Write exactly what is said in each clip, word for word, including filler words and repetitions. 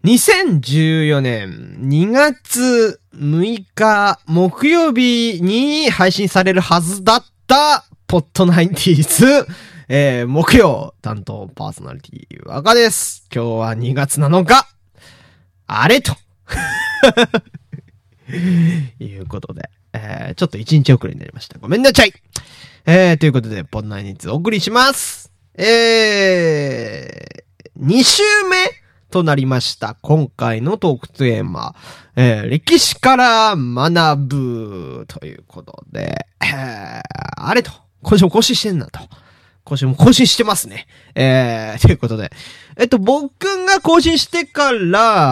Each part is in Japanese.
にせんじゅうよねんにがつむいか木曜日に配信されるはずだったポッドナインティーズ、えー、木曜担当パーソナリティ若です。今日はにがつなのか、あれということで、えー、ちょっといちにち遅れになりました。ごめんなさい。えー、ということでポッドナインティーズお送りします。えー、に週目となりました。今回のトークテーマ、えー、歴史から学ぶということで、えー、あれと、今週も更新してんなと。今週も更新してますね。えー、ということで、えっと、僕が更新してから、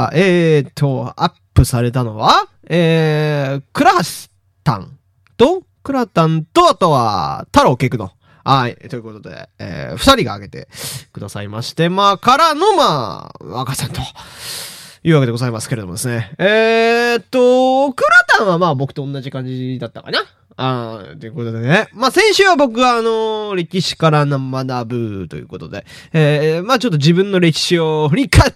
えーと、アップされたのは、えー、クラスタンと、クラタンと、あとは、太郎ケクの、はい。ということで、えー、二人が挙げてくださいまして、まあ、からの、まあ、若さんと、いうわけでございますけれどもですね。えーっと、クラタンはまあ僕と同じ感じだったかな。あー、ということでね。まあ先週は僕はあのー、歴史から学ぶということで、えー、まあちょっと自分の歴史を振り返って、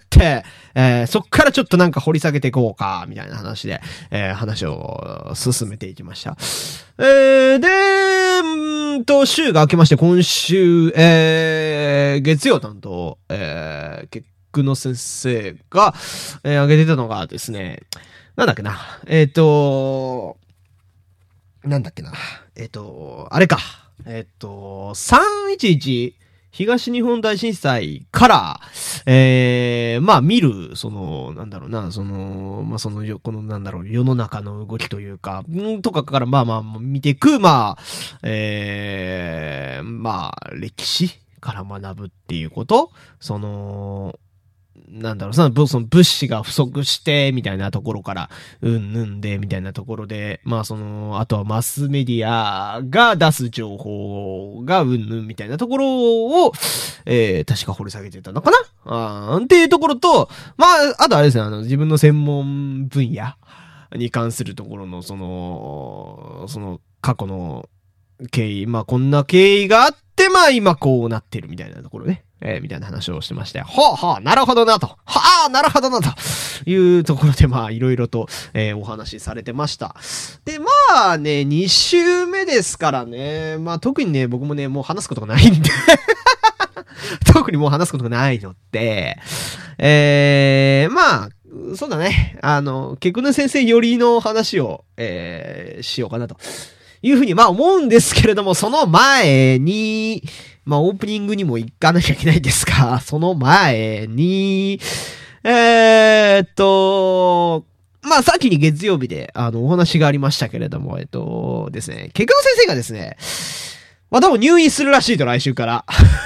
えー、そっからちょっとなんか掘り下げていこうか、みたいな話で、えー、話を進めていきました。えー、で、んーと、週が明けまして今週、えー、月曜担当、えー、結僕の先生が、えー、挙げてたのがですね、なんだっけな、えっ、ー、と、なんだっけな、えっ、ー、と、あれか、えっ、ー、と、さんいちいち東日本大震災から、えー、まあ見る、その、なんだろうな、その、まあその、この、なんだろう、世の中の動きというか、んとかからまあまあ見ていく、まあ、えー、まあ、歴史から学ぶっていうこと、その、なんだろう、その、その物資が不足して、みたいなところから、うんぬんで、みたいなところで、まあその、あとはマスメディアが出す情報がうんぬんみたいなところを、えー、確か掘り下げてたのかなあーっていうところと、まあ、あとあれですね、あの、自分の専門分野に関するところの、その、その、過去の経緯、まあこんな経緯があって、まあ今こうなってるみたいなところね。えー、みたいな話をしてまして、ほうほう、なるほどなと、はあ、なるほどなというところで、まあ、いろいろと、えー、お話しされてました。で、まあね、に週目ですからね、まあ特にね、僕もね、もう話すことがないんで、特にもう話すことがないので、えー、まあ、そうだね、あの、ケクヌ先生よりの話を、えー、しようかなと。いうふうにまあ思うんですけれども、その前に、まあオープニングにも行かなきゃいけないですが、その前に、えーっと、まあさっきに月曜日であのお話がありましたけれども、えっとですね、ケクノ先生がですね、まあ多分入院するらしいと来週から。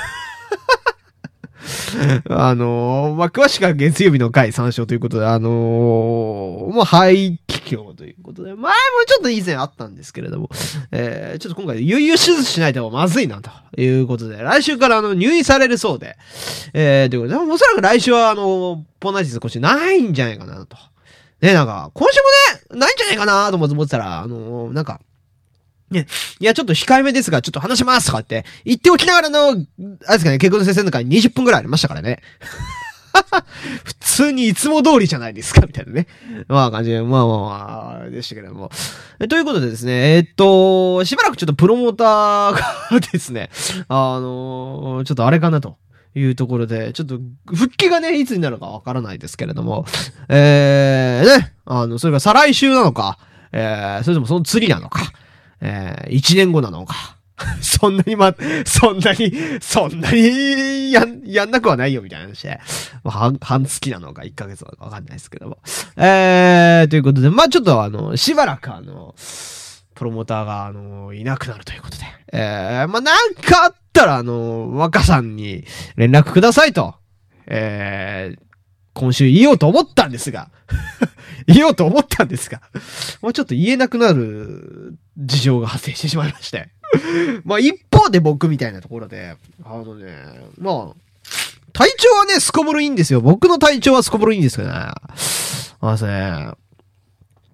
あのー、まあ、詳しくは月曜日の回参照ということで、あのー、もう肺気胸ということで、前もちょっと以前あったんですけれども、えー、ちょっと今回、悠々手術しないとまずいな、ということで、来週からあの、入院されるそうで、えー、ということで、おそらく来週はあの、ポナジス今週ないんじゃないかな、と。ね、なんか、今週もね、ないんじゃないかな、と思ってたら、あのー、なんか、ね、いや、ちょっと控えめですが、ちょっと話しますとかって、言っておきながらの、あれですかね、ケクノ先生の会にじゅっぷんくらいありましたからね。普通にいつも通りじゃないですか、みたいなね。まあ感じで、まあまあまあ、でしたけれども。えということでですね、えっと、しばらくちょっとプロモーターがですね、あのー、ちょっとあれかなというところで、ちょっと復帰がね、いつになるかわからないですけれども、えー、ね、あの、それが再来週なのか、えー、それともその次なのか、えー、一年後なのか。そんなにま、そんなに、そんなに、やん、やんなくはないよ、みたいな話で。まあ、半、半月なのか、いっかげつなのかわかんないですけども。えー、ということで、まあ、ちょっとあの、しばらくあの、プロモーターが、あの、いなくなるということで。えー、まあ、なんかあったら、あの、若さんに連絡くださいと。えー、今週言おうと思ったんですが。言おうと思ったんですが。もうちょっと言えなくなる事情が発生してしまいまして。まあ一方で僕みたいなところで、あのね、まあ、体調はね、すこぶるいいんですよ。僕の体調はすこぶるいいんですけどね。あのね、実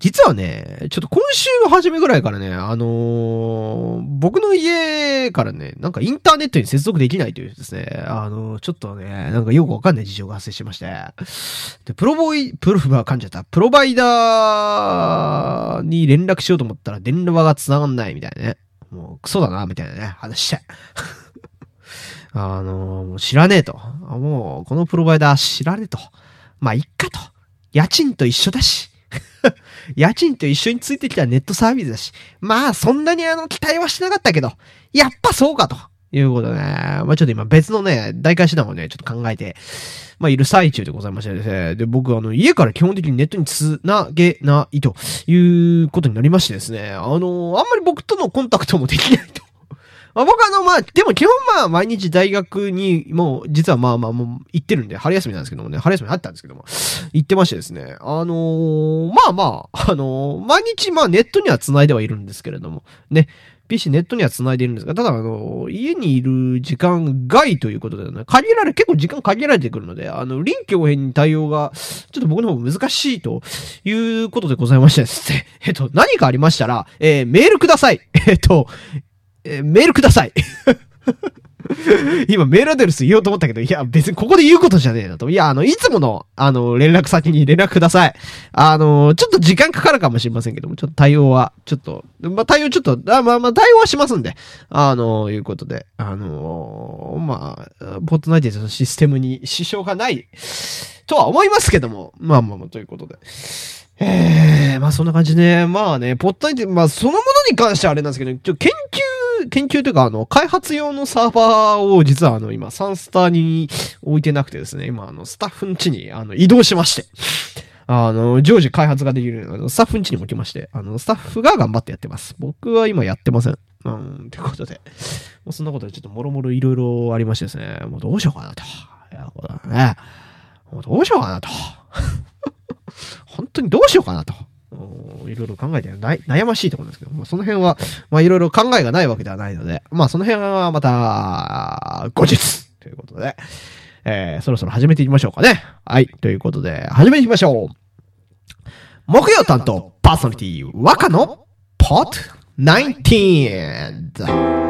実はね、ちょっと今週の初めぐらいからね、あのー、僕の家からね、なんかインターネットに接続できないというですね、あのー、ちょっとね、なんかよくわかんない事情が発生してまして、で、プロボイ、プロ、は噛んじゃった、プロバイダーに連絡しようと思ったら電話が繋がんないみたいなね。もうクソだな、みたいなね、話して。あのー、知らねえと。もう、このプロバイダー知らねえと。まあ、いっかと。家賃と一緒だし。家賃と一緒についてきたネットサービスだし。まあ、そんなにあの、期待はしなかったけど、やっぱそうかと。いうことでね。まあ、ちょっと今別のね、代替手段をね、ちょっと考えて、まあ、いる最中でございましてですね。で、僕、あの、家から基本的にネットにつなげないということになりましてですね。あの、あんまり僕とのコンタクトもできないと。まあ、僕あの、まあ、でも基本まあ、毎日大学に、もう、実はまあまあ、もう、行ってるんで、春休みなんですけどもね、春休みあったんですけども、行ってましてですね、あのー、まあまあ、あのー、毎日まあ、ネットには繋いではいるんですけれども、ね、ピーシー ネットには繋いでいるんですが、ただあのー、家にいる時間外ということでね、限られ、結構時間限られてくるので、あの、臨機応変に対応が、ちょっと僕の方難しいということでございましてですね、えっと、何かありましたら、えー、メールください。えっと、えー、メールください。今メールアドレス言おうと思ったけど、いや別にここで言うことじゃねえなと。いや、あの、いつもの、あの、連絡先に連絡ください。あの、ちょっと時間かかるかもしれませんけども、ちょっと対応は、ちょっと、まあ、対応ちょっと、あまあまあ、対応はしますんで、あの、いうことで、あの、まあ、ポッドナイトのシステムに支障がない、とは思いますけども、まあまあまあ、ということで。ええー、まあそんな感じで、まあね、ポッドナイト、まあそのものに関してはあれなんですけど、ちょ研究、研究というか、あの、開発用のサーバーを実はあの、今、サンスターに置いてなくてですね、今、あの、スタッフの地に、あの、移動しまして、あの、常時開発ができる、あの、スタッフの地に置きまして、あの、スタッフが頑張ってやってます。僕は今やってません。うん、ということで、もうそんなことでちょっともろもろいろいろありましてですね、もうどうしようかなと。いや、これね、もうどうしようかなと。本当にどうしようかなと。いろいろ考えて悩ましいところですけど、まあ、その辺は、まあいろいろ考えがないわけではないので、まあその辺はまた、後日ということで、えー、そろそろ始めていきましょうかね。はい。ということで、始めていきましょう。木曜担当、パーソナリティ、若の、ポットナインティーン。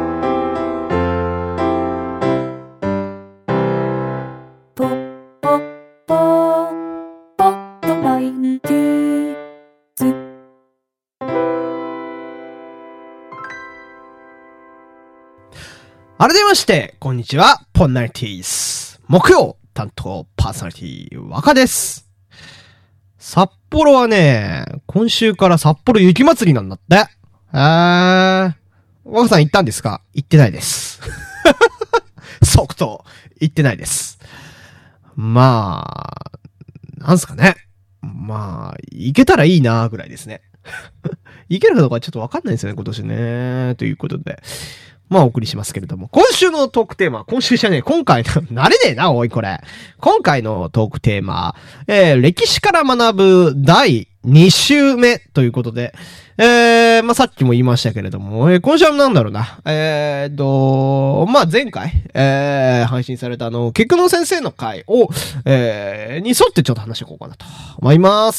改めまして、こんにちは、ポンナリティース。木曜担当パーソナリティ、若です。札幌はね、今週から札幌雪まつりなんだって。えー、若さん行ったんですか？行ってないです。即答、行ってないです。まあ、なんすかね。まあ、行けたらいいなぐらいですね。行けるかどうかちょっとわかんないですよね、今年ね。ということで。まあ、お送りしますけれども。今週のトークテーマ、今週じゃねえ、今回の、慣れねえな、おい、これ。今回のトークテーマ、えー、歴史から学ぶだいに週目ということで、えー、まあ、さっきも言いましたけれども、えー、今週はなんだろうな。えーと、まあ、前回、えー、配信されたあの、菊野先生の回を、えー、に沿ってちょっと話していこうかなと思います。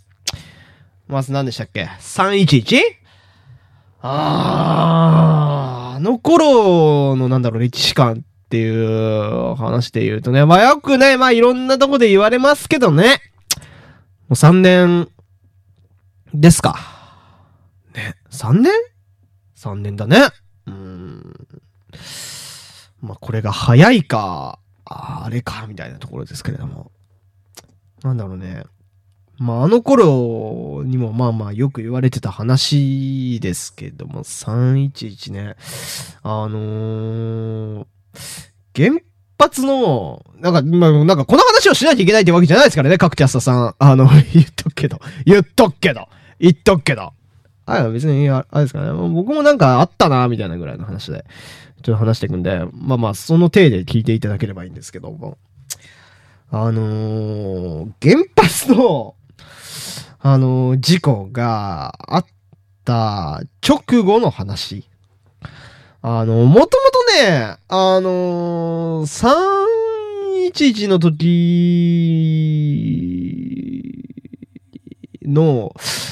まず何でしたっけ ?さんいちいち? あー、あの頃のなんだろう、歴史観っていう話で言うとね、まあよくね、まあいろんなとこで言われますけどね。もうさんねんですか。ね、さんねん ?さん 年だね。うーん。まあこれが早いか、あれか、みたいなところですけれども。なんだろうね。まあ、あの頃にもまあまあよく言われてた話ですけども、さんいちいちね、あのー、原発の、なんか、まあ、なんかこの話をしないといけないってわけじゃないですからね、各キャスターさん。あの、言っとくけど、言っとくけど、言っとくけど。あ、別に、あれですかね、僕もなんかあったな、みたいなぐらいの話で、ちょっと話していくんで、まあまあ、その体で聞いていただければいいんですけども。あのー、原発の、あのー、事故があった直後の話。あの、もともとね、あのー、さんいちいちの時の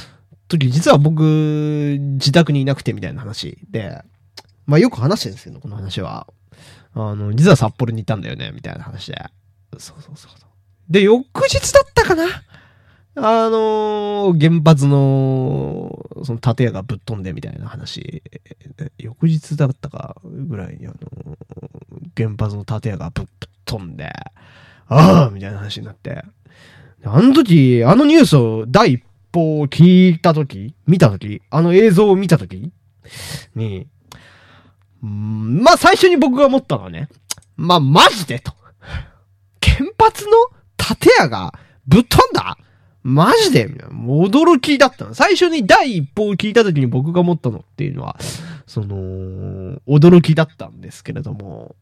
時、実は僕、自宅にいなくてみたいな話で、まあよく話してるんですけど、この話は。あの、実は札幌にいたんだよね、みたいな話で。そうそうそう。で、翌日だったかなあのー、原発の、その建屋がぶっ飛んでみたいな話。翌日だったかぐらいに、あのー、原発の建屋がぶっ飛んで、ああみたいな話になって。あの時、あのニュースを第一報聞いた時、見た時、あの映像を見た時に、んまあ最初に僕が思ったのはね、まあマジでと。原発の建屋がぶっ飛んだマジでみたいな。驚きだったの。最初に第一報を聞いた時に僕が思ったのっていうのは、その、驚きだったんですけれども、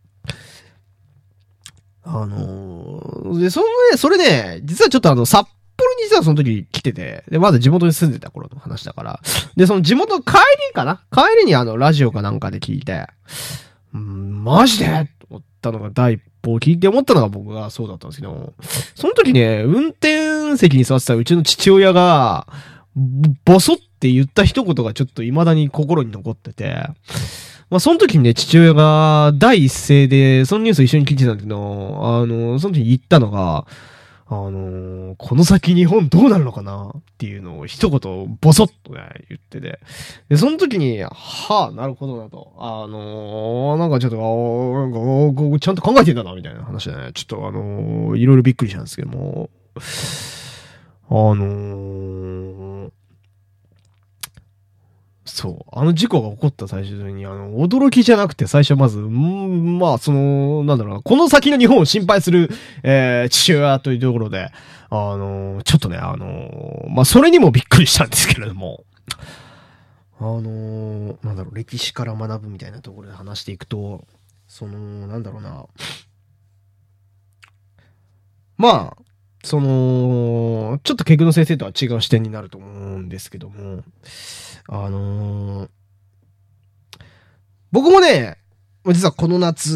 あのー、で、そのね、それね、実はちょっとあの、札幌に実はその時来てて、で、まだ地元に住んでた頃の話だから、で、その地元帰りかな帰りにあの、ラジオかなんかで聞いて、うん、マジでと思ったのが第一報を聞いて思ったのが僕がそうだったんですけど、その時ね、運転席に座ってたうちの父親が、ボソって言った一言がちょっと未だに心に残ってて、まあ、その時にね、父親が第一声で、そのニュース一緒に聞いてたんだけど、あの、その時に言ったのが、あの、この先日本どうなるのかなっていうのを一言ボソッとね、言ってて。で、その時に、はあ、なるほどなと。あの、なんかちょっと、なんか、ちゃんと考えてんだな、みたいな話でね、ちょっとあの、いろいろびっくりしたんですけども、あの、そう。あの事故が起こった最初に、あの、驚きじゃなくて最初まず、んまあ、その、なんだろうな、この先の日本を心配する、えー、父親というところで、あの、ちょっとね、あの、まあ、それにもびっくりしたんですけれども、あの、なんだろう、歴史から学ぶみたいなところで話していくと、その、なんだろうな、まあ、その、ちょっとケグの先生とは違う視点になると思うんですけども、あのー、僕もね、実はこの夏、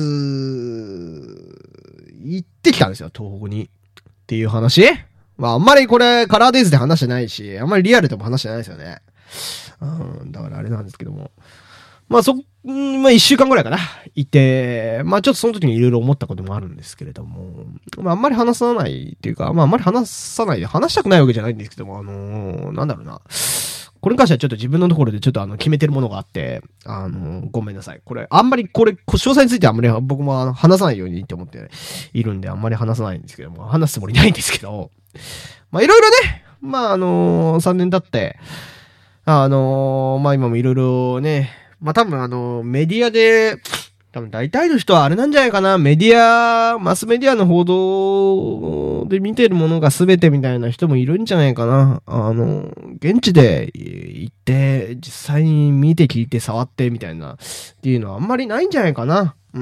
行ってきたんですよ、東北に。っていう話まあ、あんまりこれ、カラーデイズで話してないし、あんまりリアルでも話してないですよね。うん、だからあれなんですけども。まあ、そ、まあ、一週間ぐらいかな。いて、まあ、ちょっとその時にいろいろ思ったこともあるんですけれども、まあ、あんまり話さないっていうか、まあ、あんまり話さないで、話したくないわけじゃないんですけども、あのー、なんだろうな。これに関してはちょっと自分のところでちょっとあの決めてるものがあって、あの、ごめんなさい。これ、あんまりこれ、詳細についてはあんまり僕もあの話さないようにって思っているんで、あんまり話さないんですけども、話すつもりないんですけど、まあいろいろね、まああのー、さんねん経って、あのー、まあ今もいろいろね、まあ多分あの、メディアで、多分大体の人はあれなんじゃないかな、メディア、マスメディアの報道で見てるものが全てみたいな人もいるんじゃないかな。あの、現地で行って、実際に見て聞いて触ってみたいなっていうのはあんまりないんじゃないかな。うん、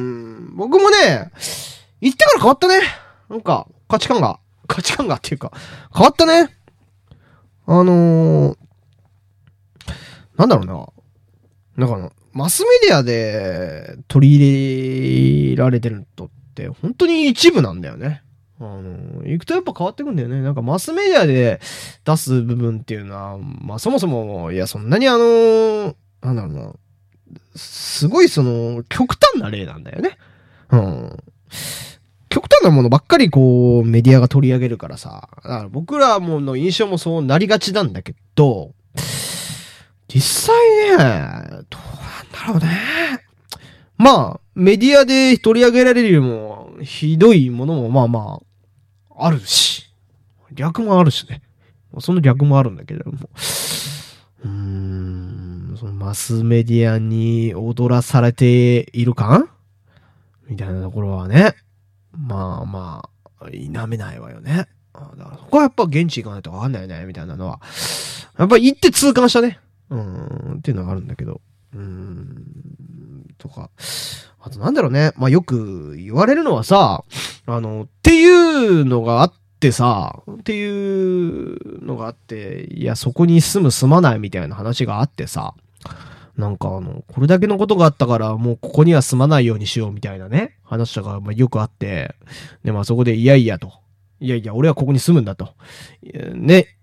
僕もね、行ってから変わったね。なんか、価値観が、価値観がっていうか、変わったね。あのー、なんだろうな。なんかマスメディアで取り入れられてるのって本当に一部なんだよね。あの、行くとやっぱ変わってくんだよね。なんかマスメディアで出す部分っていうのは、まあそもそも、いやそんなにあの、なんだろうな、すごいその、極端な例なんだよね。うん。極端なものばっかりこう、メディアが取り上げるからさ、だから僕らもの印象もそうなりがちなんだけど、実際ね、どうなんだろうね。まあ、メディアで取り上げられるよりも、ひどいものもまあまあ、あるし、逆もあるしね。その逆もあるんだけれども。うーん、そのマスメディアに踊らされている感みたいなところはね、まあまあ、否めないわよね。だからそこはやっぱ現地行かないとわかんないよね、みたいなのは。やっぱ行って痛感したね。うーん、っていうのがあるんだけど。うーん、とか。あとなんだろうね。まあよく言われるのはさ、あの、っていうのがあってさ、っていうのがあって、いや、そこに住む住まないみたいな話があってさ、なんかあの、これだけのことがあったから、もうここには住まないようにしようみたいなね、話とか、まあよくあって、で、まあそこでいやいやと。いやいや、俺はここに住むんだと。ね、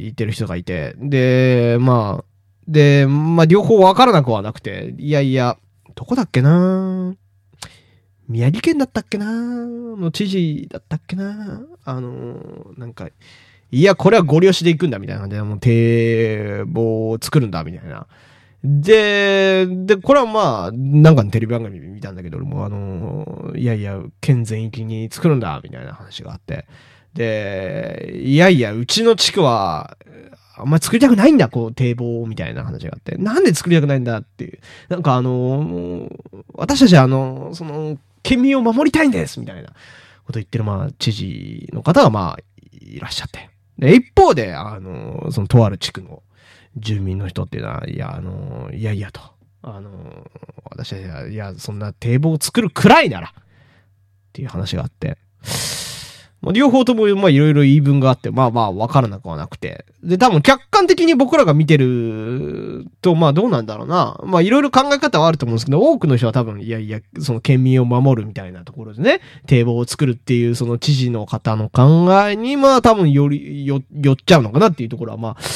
言ってる人がいて、で、まあ、で、まあ、両方わからなくはなくて、いやいや、どこだっけな宮城県だったっけなの知事だったっけなあのー、なんか、いや、これはご了承で行くんだ、みたいな感じで、もう堤防を作るんだ、みたいな。で、で、これはまあ、なんかのテレビ番組見たんだけど、俺もあのー、いやいや、県全域に作るんだ、みたいな話があって。で、いやいや、うちの地区は、あんまり作りたくないんだ、こう、堤防みたいな話があって。なんで作りたくないんだっていう。なんかあのー、私たちはあのー、その、県民を守りたいんですみたいなこと言ってる、まあ、知事の方がまあ、いらっしゃって。で、一方で、あのー、その、とある地区の住民の人っていうのは、いや、あのー、いやいやと。あのー、私たちは、いや、そんな堤防を作るくらいなら、っていう話があって。両方とも、まあ、いろいろ言い分があって、まあまあ、わからなくはなくて。で、多分、客観的に僕らが見てると、まあ、どうなんだろうな。まあ、いろいろ考え方はあると思うんですけど、多くの人は多分、いやいや、その、県民を守るみたいなところでね、堤防を作るっていう、その、知事の方の考えに、まあ、多分、より、よ、寄っちゃうのかなっていうところは、まあ、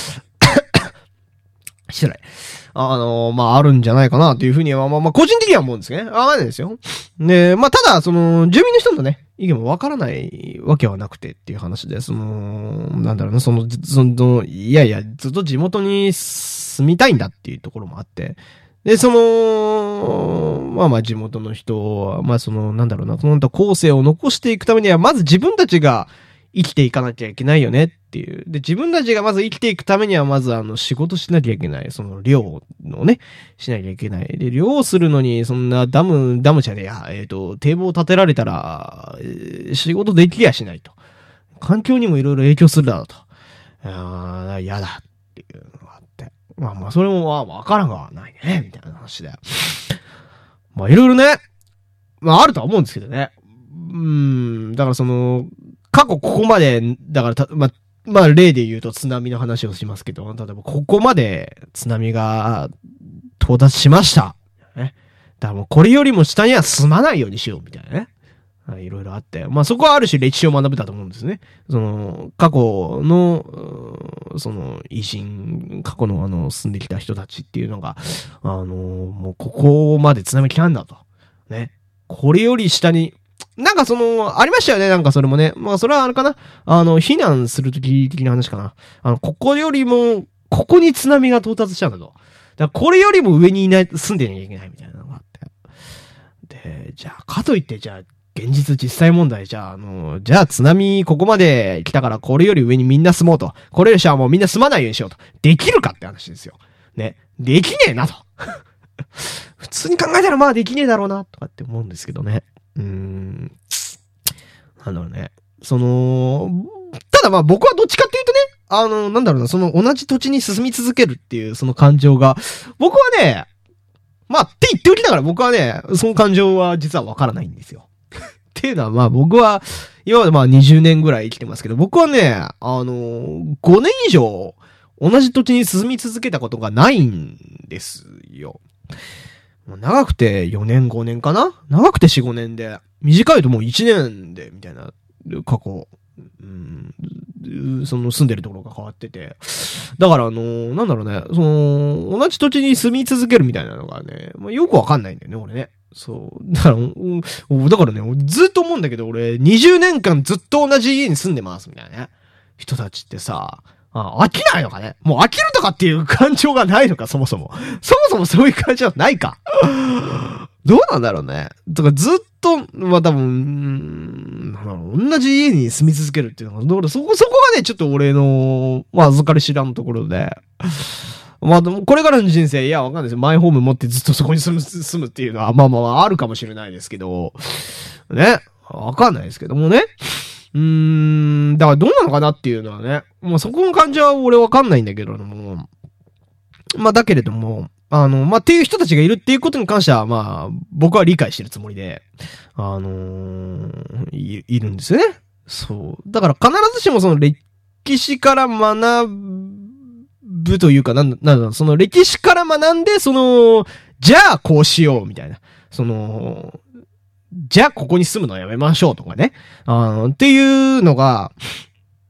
失礼。あのー、まあ、あるんじゃないかなというふうには、まあまあ、個人的には思うんですね。あ、まあですよ。で、まあ、ただ、その、住民の人のね、意見もわからないわけはなくてっていう話で、その、なんだろうな、その、その、いやいや、ずっと地元に住みたいんだっていうところもあって、で、その、まあまあ地元の人は、まあその、なんだろうな、その後世を残していくためには、まず自分たちが生きていかなきゃいけないよねっていう。で、自分たちがまず生きていくためには、まずあの、仕事しなきゃいけない。その、漁をね、しなきゃいけない。で、漁をするのに、そんなダム、ダムじゃねえや、えっと、堤防建てられたら、えー仕事できやしないと。環境にもいろいろ影響するだろうと。ああ、嫌だっていうのがあって。まあまあ、それもまあ、わからんがないね、みたいな話で。まあ、いろいろね、まあ、あるとは思うんですけどね。うーん、だからその、過去ここまで、だからた、まあ、まあ、例で言うと津波の話をしますけど、例えばここまで津波が到達しました。ね。だからもうこれよりも下には住まないようにしようみたいなね。いろいろあって。まあそこはある種歴史を学ぶだと思うんですね。その、過去の、その、維新、過去のあの、住んできた人たちっていうのが、あの、もうここまで津波来たんだと。ね。これより下に、なんかその、ありましたよね、なんかそれもね。まあそれはあれかな。あの、避難するとき的な話かな。あの、ここよりも、ここに津波が到達したんだと。だからこれよりも上にいない、住んでなきゃいけないみたいなのがあって。で、じゃあ、かといって、じゃあ、現実実際問題、じゃあ、あの、じゃあ津波ここまで来たからこれより上にみんな住もうと。これより下はもうみんな住まないようにしようと。できるかって話ですよ。ね。できねえなと。普通に考えたらまあできねえだろうな、とかって思うんですけどね。うーん。なんだろうね。その、ただまあ僕はどっちかっていうとね、あの、なんだろうな、その同じ土地に進み続けるっていうその感情が、僕はね、まあって言っておきながら僕はね、その感情は実はわからないんですよ。っていうのはまあ僕は、今までまあにじゅうねんぐらい生きてますけど、僕はね、あの、ごねん以上同じ土地に進み続けたことがないんですよ。長くてよねんごねんかな？長くてよんごねんで、短いともういちねんで、みたいな、過去、うん、その住んでるところが変わってて。だからあのー、なんだろうね、その、同じ土地に住み続けるみたいなのがね、まあ、よくわかんないんだよね、俺ね。そう。だから、うん、だからね、ずっと思うんだけど、俺、にじゅうねんかんずっと同じ家に住んでます、みたいなね。人たちってさ、あ、飽きないのかね？もう飽きるとかっていう感情がないのか、そもそも。そもそもそういう感情はないか。どうなんだろうね。とかずっと、まあ多分、同じ家に住み続けるっていうのが、だからそこ、そこがね、ちょっと俺の、まあ預かり知らんところで。まあでも、これからの人生、いや、わかんないですよ。マイホーム持ってずっとそこに住む、住むっていうのは、まあまああるかもしれないですけど、ね。わかんないですけどもね。うーん、だからどうなのかなっていうのはね。もうそこの感じは俺わかんないんだけども。まあだけれども、あの、まあっていう人たちがいるっていうことに関しては、まあ、僕は理解してるつもりで、あのー、い、いるんですよね。そう。だから必ずしもその歴史から学ぶというか、なんだ、なんだ、その歴史から学んで、その、じゃあこうしようみたいな。その、じゃあここに住むのやめましょうとかね。あの、っていうのが、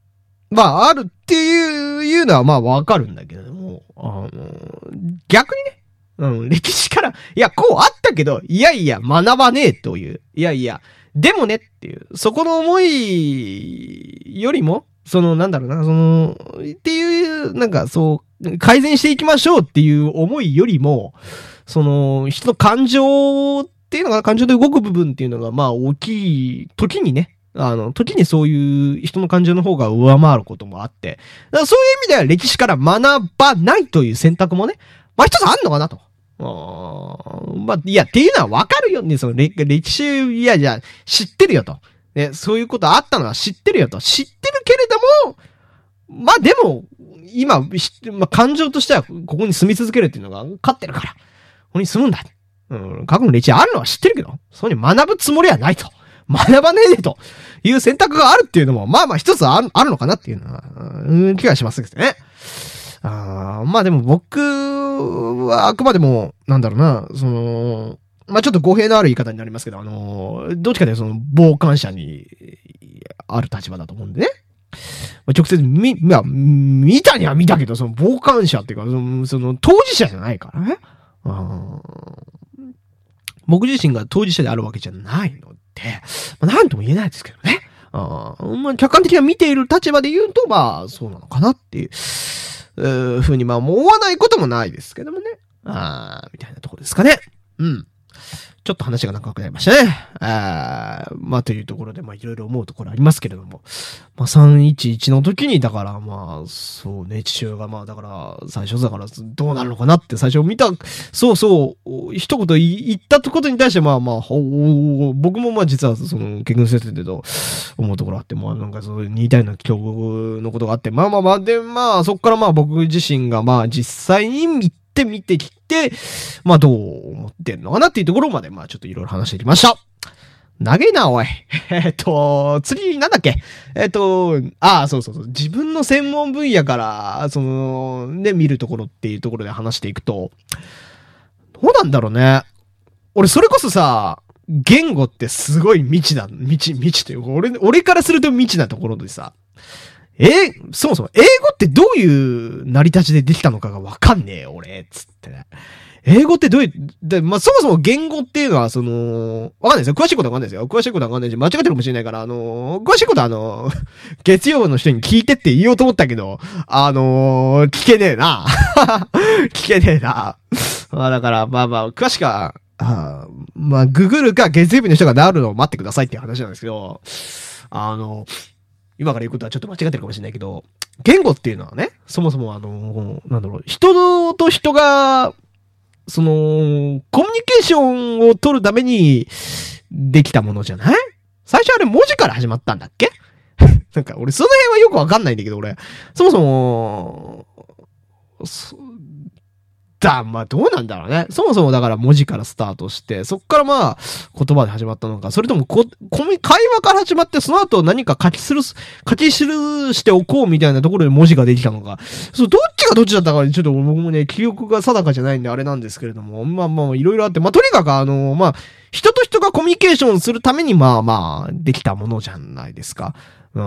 まあ、あるっていう、いうのはまあわかるんだけれども、あの、逆にね、うん、歴史から、いや、こうあったけど、いやいや、学ばねえという、いやいや、でもねっていう、そこの思いよりも、その、なんだろうな、その、っていう、なんかそう、改善していきましょうっていう思いよりも、その、人の感情っていうのが、感情で動く部分っていうのが、まあ大きい時にね、あの、時にそういう人の感情の方が上回ることもあって、だからそういう意味では歴史から学ばないという選択もね、まあ一つあんのかなと。あまあ、いや、っていうのはわかるよね、その歴、歴史、いや、じゃ知ってるよと。ね、そういうことあったのは知ってるよと。知ってるけれども、まあでも、今、まあ、感情としてはここに住み続けるっていうのが勝ってるから、ここに住むんだ。うん、過去の歴史あるのは知ってるけど、そういう学ぶつもりはないと。学ばねえでという選択があるっていうのも、まあまあ一つある、あるのかなっていうのは、うん、気がしますけどね。あまあでも僕はあくまでも、なんだろうな、その、まあちょっと語弊のある言い方になりますけど、あの、どっちかというとその傍観者にある立場だと思うんでね。まあ、直接見、まあ、見たには見たけど、その傍観者っていうか、その、その当事者じゃないからね。あ僕自身が当事者であるわけじゃないので、まあ、なんとも言えないですけどね。あまあ、客観的に見ている立場で言うと、まあ、そうなのかなっていう、うーふうに、まあ、思わないこともないですけどもね。ああ、みたいなところですかね。うん。ちょっと話が長くなりましたね。あまあというところで、まあいろいろ思うところありますけれども。まあさんいちいちの時に、だからまあ、そうね、父親がまあだから、最初だからどうなるのかなって最初見た、そうそう、一言言ったことに対してまあまあ、僕もまあ実はその結婚しててと思うところあって、まあなんかそう似たような境遇のことがあって、まあまあまあ、でまあそっからまあ僕自身がまあ実際に見て、見てきて、まあどう思ってんのかなっていうところまで、まあちょっといろいろ話してきました。長えな、おい。えっと、次、なんだっけえっと、ああ、そうそうそう。自分の専門分野から、その、ね、見るところっていうところで話していくと、どうなんだろうね。俺、それこそさ、言語ってすごい未知だ。未知、未知というか、俺、俺からすると未知なところでさ、えー、そもそも英語ってどういう成り立ちでできたのかがわかんねえよ、俺、つってね。英語ってどういう、で、まあ、そもそも言語っていうのは、その、わかんないですよ。詳しいことはわかんないですよ。詳しいことはわかんないし、間違ってるかもしれないから、あのー、詳しいことはあのー、月曜の人に聞いてって言おうと思ったけど、あのー、聞けねえな。聞けねえな。まあ、だから、まあまあ、詳しくは、あまあ、ググるか月曜日の人がなるのを待ってくださいっていう話なんですけど、あのー、今から言うことはちょっと間違ってるかもしれないけど、言語っていうのはね、そもそもあの、なんだろう、人と人が、その、コミュニケーションを取るためにできたものじゃない？最初あれ文字から始まったんだっけ？なんか俺その辺はよくわかんないんだけど、俺、そもそも、だ、まあどうなんだろうね。そもそもだから文字からスタートして、そっからまあ言葉で始まったのか、それともこ、こ会話から始まって、その後何か書きする、書き記しておこうみたいなところで文字ができたのか。そう、どっちがどっちだったか、ちょっと僕もね、記憶が定かじゃないんであれなんですけれども、まあまあいろいろあって、まあとにかくあの、まあ、人と人がコミュニケーションするためにまあまあ、できたものじゃないですか。うん。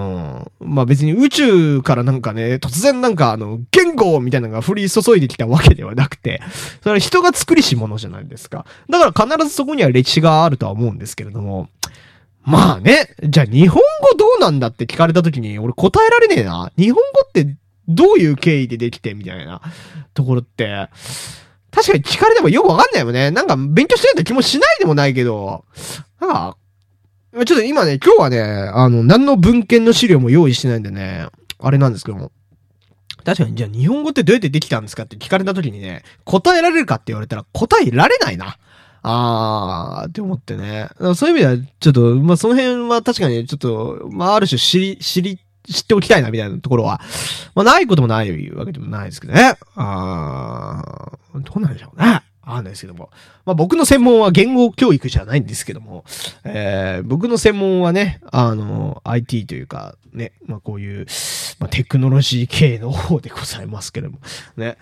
まあ別に宇宙からなんかね、突然なんかあの、言語みたいなのが降り注いできたわけではなくて、それは人が作りしものじゃないですか。だから必ずそこには歴史があるとは思うんですけれども、まあね、じゃあ日本語どうなんだって聞かれた時に俺答えられねえな。日本語ってどういう経緯でできてみたいなところって、確かに聞かれてもよくわかんないよね。なんか勉強してるって気もしないでもないけど、なんか、ちょっと今ね、今日はね、あの、何の文献の資料も用意してないんでね、あれなんですけども。確かに、じゃあ日本語ってどうやってできたんですかって聞かれた時にね、答えられるかって言われたら答えられないな。あーって思ってね。そういう意味では、ちょっと、まあ、その辺は確かにちょっと、まあ、ある種知り、知り、知っておきたいなみたいなところは、まあ、ないこともないわけでもないですけどね。あー、どうなんでしょうね。わかんないですけども。まあ僕の専門は言語教育じゃないんですけども、えー、僕の専門はね、あの、アイティー というか、ね、まあこういう、まあテクノロジー系の方でございますけれども、ね。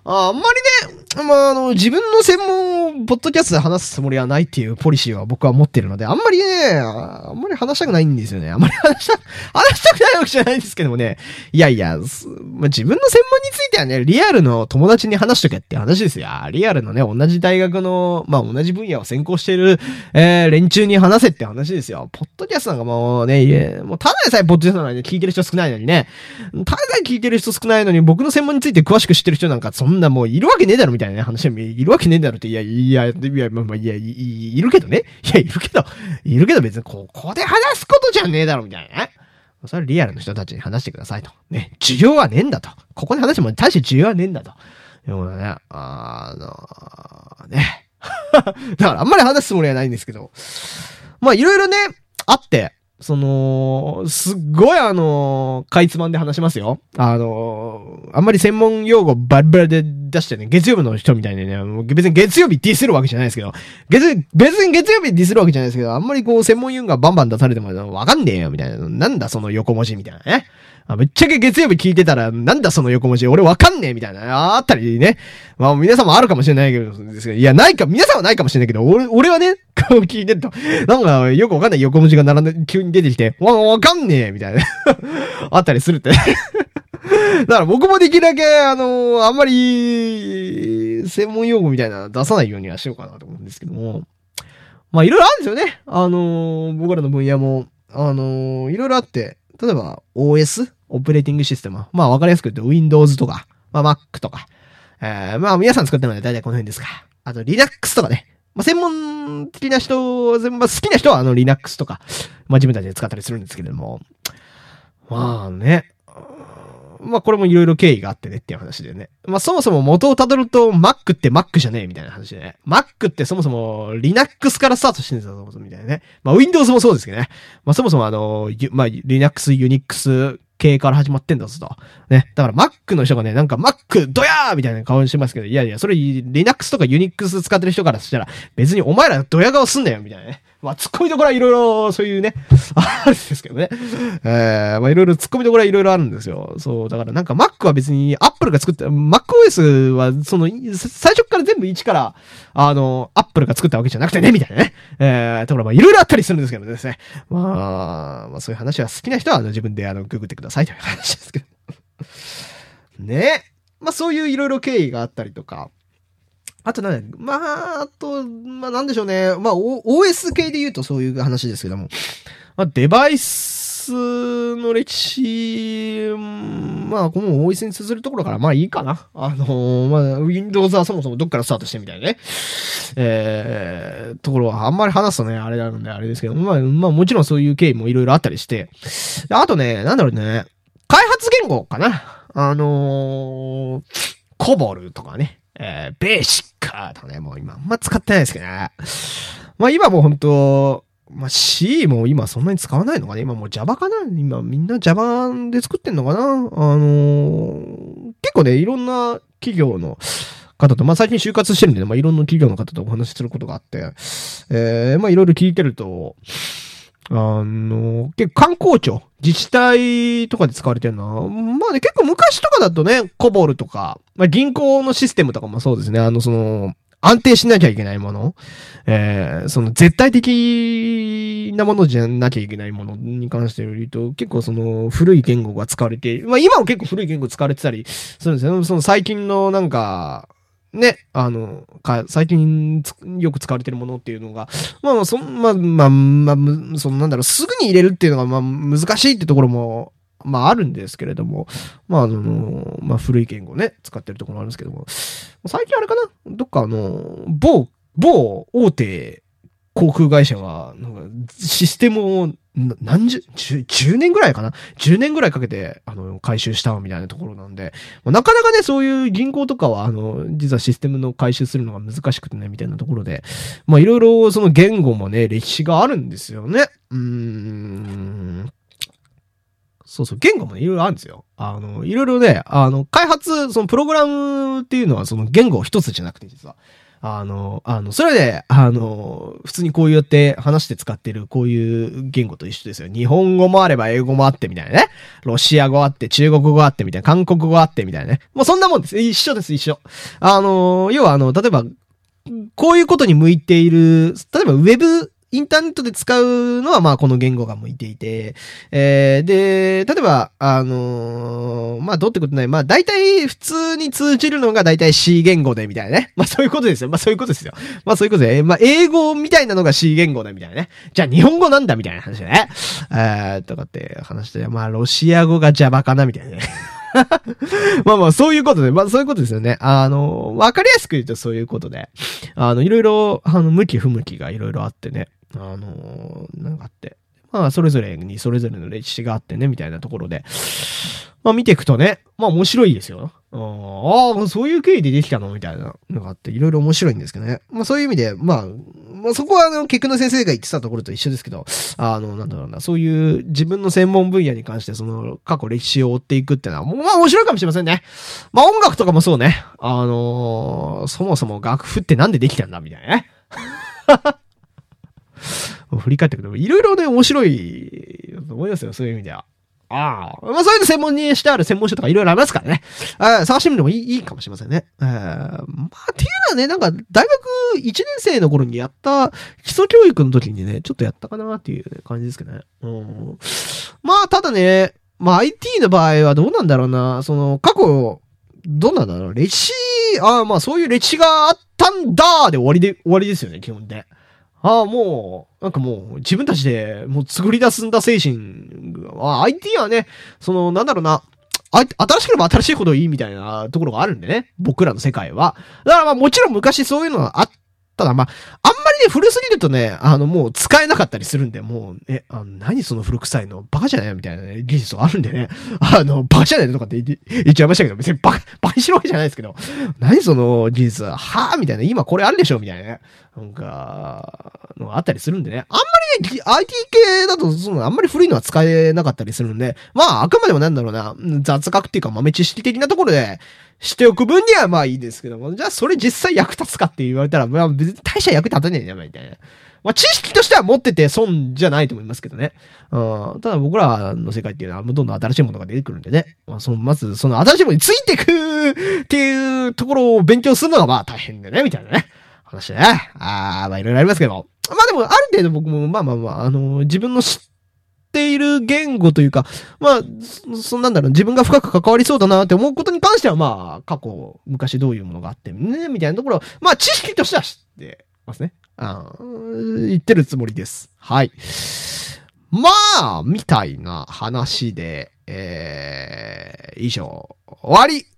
ああんまりね、まあ、あの、自分の専門をポッドキャストで話すつもりはないっていうポリシーは僕は持ってるので、あんまりね、あんまり話したくないんですよね。あんまり話した、話したくないわけじゃないんですけどもね。いやいや、まあ、自分の専門についてはね、リアルの友達に話しとけって話ですよ。リアルのね、同じ大学の、まあ、同じ分野を専攻している、えー、連中に話せって話ですよ。ポッドキャストなんかもうね、いえ、もうただでさえポッドキャストなんで聞いてる人少ないのにね。ただでさえ聞いてる人少ないのに、僕の専門について詳しく知ってる人なんかそんなもういるわけねえだろみたいなね話もいるわけねえだろって、いや、いや、いや、まあまあ、いや、い、い、いるけどね。いや、いるけど、いるけど別にここで話すことじゃねえだろみたいなね。それはリアルの人たちに話してくださいと。ね、需要はねえんだと。ここで話しても大して需要はねえんだと。いうことね、あのー、ね。だからあんまり話すつもりはないんですけど。まあいろいろね、あって、その、すっごいあのー、かいつまんで話しますよ。あのー、あんまり専門用語バリバリで出してね、月曜日の人みたいにね、別に月曜日ディスるわけじゃないですけど、月、別に月曜日ディスるわけじゃないですけど、あんまりこう専門用語がバンバン出されてもわかんねえよ、みたいな。なんだその横文字みたいなね。あ、ぶっちゃけ月曜日聞いてたら、なんだその横文字、俺わかんねえみたいな、あったりね。まあ皆さんもあるかもしれないけど、ですけどいや、ないか、皆さんはないかもしれないけど、俺、俺はね、こう聞いてると、なんかよくわかんない横文字が並んで、急に出てきて、わ、わかんねえみたいな。あったりするって。だから僕もできるだけ、あのー、あんまり、専門用語みたいなの出さないようにはしようかなと思うんですけども。まあいろいろあるんですよね。あのー、僕らの分野も、あのー、いろいろあって、例えば オーエス？ オペレーティングシステム。まあわかりやすく言うと Windows とか、まあ Mac とか。えー、まあ皆さん使ってるので大体この辺ですか。あと Linux とかね。まあ専門的な人、まあ好きな人はあの Linux とか、まあ自分たちで使ったりするんですけれども。まあね。まあこれもいろいろ経緯があってねっていう話でね。まあそもそも元をたどると Mac って Mac じゃねえみたいな話でね。Mac ってそもそも Linux からスタートしてるんですよ、そもそもみたいなね。まあ Windows もそうですけどね。まあそもそもあの、まあ Linux、Unix 系から始まってんだぞと。ね。だから Mac の人がね、なんか Mac ドヤーみたいな顔してますけど、いやいや、それ Linux とか Unix 使ってる人からしたら別にお前らドヤ顔すんなよみたいなね。まあ、突っ込みどころはいろいろ、そういうね、あるんですけどね。えー、まあ、いろいろ突っ込みどころはいろいろあるんですよ。そう、だからなんか Mac は別に Apple が作った、MacOS はその、最初から全部一から、あの、Apple が作ったわけじゃなくてね、みたいなね。えー、ところまあ、いろいろあったりするんですけどですね。まあ、まあ、そういう話は好きな人は、あの、自分であの、ググってくださいという話ですけど。ね。まあ、そういういろいろ経緯があったりとか。あとね、まあ、あと、まあなんでしょうね。まあ、オーエス 系で言うとそういう話ですけども。まあ、デバイスの歴史、まあ、この オーエス に通ずるところから、まあいいかな。あのー、まあ、Windows はそもそもどっからスタートしてみたいなね。えー、ところはあんまり話すとね、あれなのであれですけど、まあ、まあもちろんそういう経緯もいろいろあったりして。あとね、なんだろうね。開発言語かな。あのー、コボルとかね。えー、ベーシックとかね、もう今あんま使ってないですけどね。まあ今もう本当まあ C も今そんなに使わないのかね。今もう Java かな。今みんな Java で作ってんのかな。あのー、結構ね、いろんな企業の方と、まあ最近就活してるんで、ね、まあいろんな企業の方とお話しすることがあって、えー、まあいろいろ聞いてると、あの、結構観光庁、自治体とかで使われてるのは、まあね、結構昔とかだとね、コボルとか、まあ銀行のシステムとかもそうですね、あの、その、安定しなきゃいけないもの、えー、その絶対的なものじゃなきゃいけないものに関して言うと、結構その古い言語が使われて、まあ今も結構古い言語使われてたりするんですよね。その最近のなんか、ね、あの、か、最近よく使われてるものっていうのが、まあまあ、そん、まあ、まあ、まあ、そのなんだろう、すぐに入れるっていうのが、まあ、難しいってところも、まあ、あるんですけれども、まあ、あの、まあ、古い言語ね、使ってるところあるんですけども、最近あれかなどっかあの、某、某大手航空会社が、なんか、システムを、何十、十、十年ぐらいかな十年ぐらいかけて、あの、回収したみたいなところなんで、まあ、なかなかね、そういう銀行とかは、あの、実はシステムの回収するのが難しくてね、みたいなところで、まあ、いろいろ、その言語もね、歴史があるんですよね。うーん。そうそう、言語もね、いろいろあるんですよ。あの、いろいろね、あの、開発、そのプログラムっていうのは、その言語一つじゃなくて、実は。 あの、あの、それで、あの、普通にこうやって話して使ってるこういう言語と一緒ですよ。日本語もあれば英語もあってみたいなね。ロシア語あって、中国語あってみたいな、韓国語あってみたいなね。もうそんなもんです。一緒です、一緒。あの、要はあの、例えば、こういうことに向いている、例えばウェブ、インターネットで使うのは、まあ、この言語が向いていて、えー、で、例えば、あのー、まあ、どうってことない。まあ、大体、普通に通じるのが大体 C 言語で、みたいなね。まあ、そういうことですよ。まあ、そういうことですよ。まあ、そういうことで、まあ、英語みたいなのが C 言語だ、みたいなね。じゃあ、日本語なんだ、みたいな話でね。えー、とかって話して、まあ、ロシア語が Java かな、みたいなね。まあまあ、そういうことで、まあそういうことですよね。あの、わかりやすく言うとそういうことで、あの、いろいろ、あの、向き不向きがいろいろあってね、あの、なんかあって、まあ、それぞれにそれぞれの歴史があってね、みたいなところで、まあ見ていくとね、まあ面白いですよ。ああ、そういう経緯でできたのみたいなのがあって、いろいろ面白いんですけどね。まあそういう意味で、まあ、まあそこはあの、結局の先生が言ってたところと一緒ですけど、あの、なんだろうな、そういう自分の専門分野に関してその過去歴史を追っていくってのは、まあ面白いかもしれませんね。まあ音楽とかもそうね。あのー、そもそも楽譜ってなんでできたんだみたいなね。振り返ってくると、いろいろね、面白いと思いますよ、そういう意味では。ああ。まあそういうの専門にしてある専門書とかいろいろありますからね。あ探してみるのもいい、いいかもしれませんね。えー、まあっていうのはね、なんか大学いちねん生の頃にやった基礎教育の時にね、ちょっとやったかなっていう感じですけどね。うん。まあただね、まあ アイティー の場合はどうなんだろうな。その過去、どうなんだろう。歴史、ああまあそういう歴史があったんだで終わりで、終わりですよね、基本で。ああ、もう、なんかもう、自分たちで、もう作り出すんだ精神。あ アイティー はね、その、なんだろうな、あ、新しければ新しいほどいいみたいなところがあるんでね。僕らの世界は。だからまあもちろん昔そういうのはあっただ、まあ、あんまりね、古すぎるとね、あの、もう使えなかったりするんで、もう、え、あの、何その古臭いのバカじゃないみたいなね、技術があるんでね。あの、バカじゃないのとかって言って、言っちゃいましたけど、別にバカ、バカにしろわけじゃないですけど、何その技術は、はぁみたいな、今これあるでしょみたいなね。なんか、のがあったりするんでね。あんまりね、アイティー 系だと、その、あんまり古いのは使えなかったりするんで、まあ、あくまでもなんだろうな、雑学っていうか豆知識的なところで、しておく分にはまあいいですけども、じゃあそれ実際役立つかって言われたら、まあ別に大した役立たねえじゃん、みたいな。まあ知識としては持ってて損じゃないと思いますけどね。うん、ただ僕らの世界っていうのはどんどん新しいものが出てくるんでね。まあその、まずその新しいものについてくっていうところを勉強するのがまあ大変でね、みたいなね。話ね。ああ、まあいろいろありますけど。まあでもある程度僕もまあまあまあ、あのー、自分の知っている言語というか、まあ、そ、そんなんだろう、自分が深く関わりそうだなって思うことに関しては、まあ、過去、昔どういうものがあってね、みたいなところ、まあ、知識としては知ってますね。あ言ってるつもりです。はい。まあ、みたいな話で、えー、以上、終わり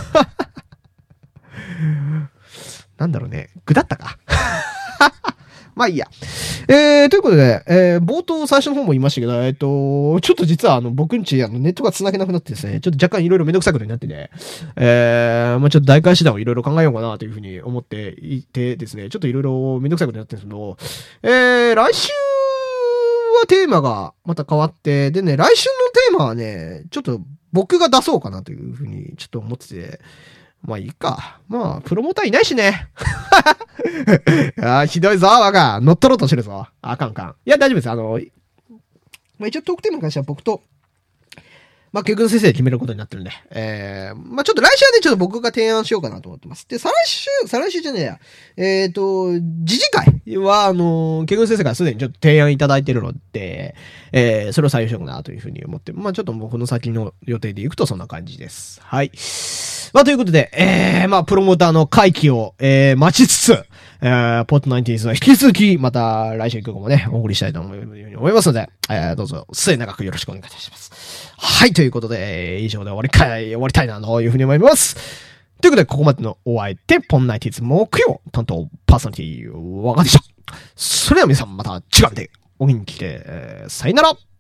なんだろうね、具だったかまあいいや。えー、ということで、えー、冒頭最初の方も言いましたけど、えっ、ー、と、ちょっと実はあの、僕んち、あの、ネットが繋げなくなってですね、ちょっと若干いろいろめんどくさいことになってて、えー、まあちょっと代替手段をいろいろ考えようかなというふうに思っていてですね、ちょっといろいろめんどくさいことになってるんですけど、えー、来週はテーマがまた変わって、でね、来週のテーマはね、ちょっと僕が出そうかなというふうにちょっと思ってて、まあいいか。まあ、プロモーターいないしね。あひどいぞ、わが。乗っ取ろうとしてるぞ。あかんかん。いや、大丈夫です。あの、まあ一応トークテーマに関しては僕と、まあ、教育の先生で決めることになってるんで。えー、まあちょっと来週はね、ちょっと僕が提案しようかなと思ってます。で、再来週、再来週じゃねえや。えっと、次次回は、あの、教育の先生からすでにちょっと提案いただいてるので、えー、それを採用しようかなというふうに思って、まあちょっともうこの先の予定でいくとそんな感じです。はい。まあ、ということで、えー、まあ、プロモーターの回帰を、えー、待ちつつ、えー、ポットナインティーンズは引き続き、また来週以降もね、お送りしたいと思いますので、えー、どうぞ、末永くよろしくお願いいたします。はい、ということで、以上で終わりかい、終わりたいな、というふうに思います。ということで、ここまでのお相手、ポットナインティーンズ木曜担当パーソナリティ、わかでした。それでは皆さん、また違うで、お元気で、えー、さよなら。